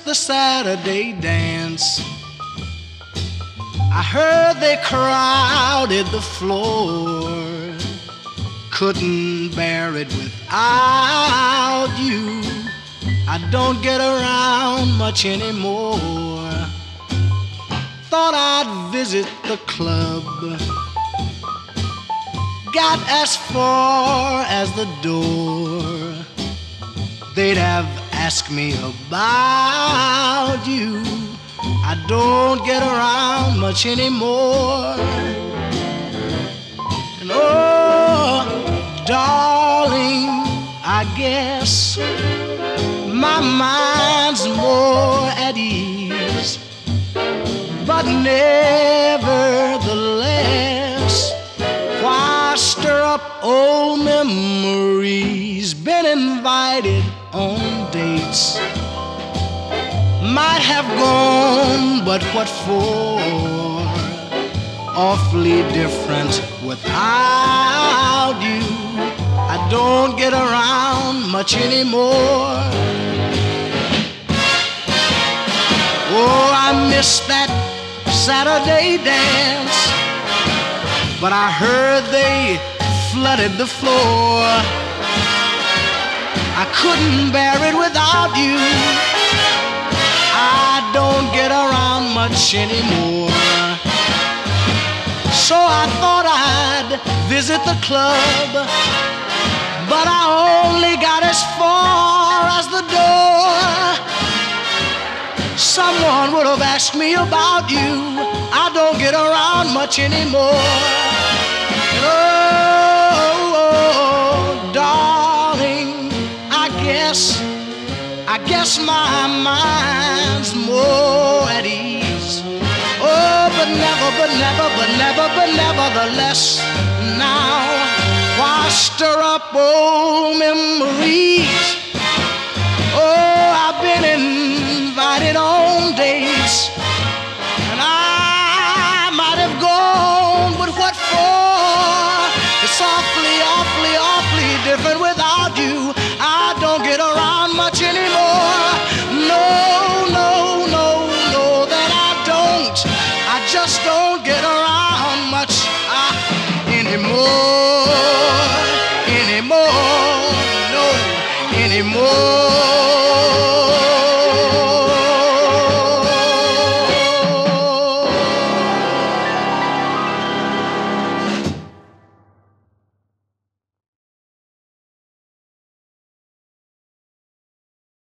the Saturday dance. I heard they crowded the floor. Couldn't bear it without you. I don't get around much anymore. Thought I'd visit the club. Got as far as the door. They'd have asked me about you. I don't get around much anymore. And oh, darling, I guess my mind's more at ease. But nevertheless, why stir up old memories? Been invited on dates. Might have gone, but what for? Awfully different without you. I don't get around much anymore. Oh, I miss that Saturday dance, but I heard they flooded the floor. I couldn't bear it without you. I don't get around much anymore. So I thought I'd visit the club, but I only got as far as the door. Someone would have asked me about you. I don't get around much anymore. Oh, darling, I guess my mind's more at ease. Oh, but nevertheless, now why stir up old memories? Oh, I've been invited on dates, and I might have gone, but what for? It's awfully different without you. I don't get around much anymore.